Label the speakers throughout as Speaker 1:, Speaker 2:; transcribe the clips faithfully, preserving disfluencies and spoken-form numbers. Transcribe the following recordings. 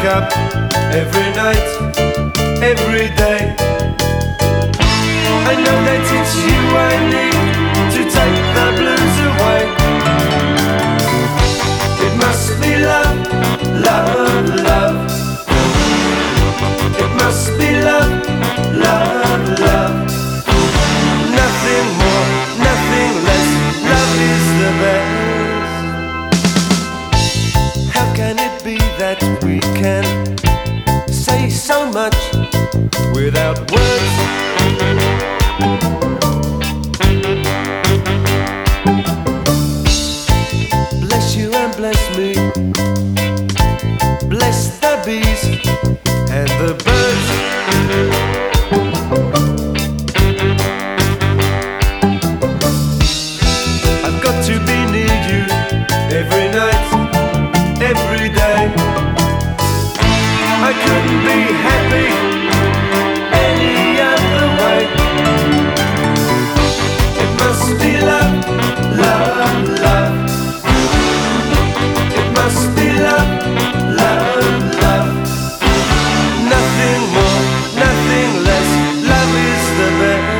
Speaker 1: up every night, every day, I know that it's you I need to take the blues away. It must be love, love, love. It must be love, love, love. Nothing more, nothing less. Love is the best. How can it be that we can say so much without words? Bless you and bless me. Bless the bees and the birds. I've got to be near you every night, every day. I couldn't be happy any other way. It must be love, love, love. It must be love, love, love. Nothing more, nothing less. Love is the best.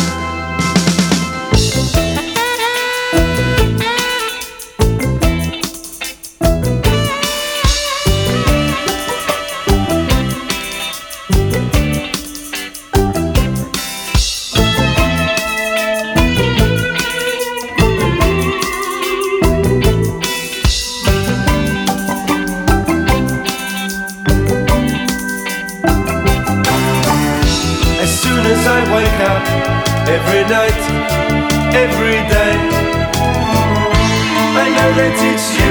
Speaker 1: As soon as I wake up, every night, every day, I know that it's you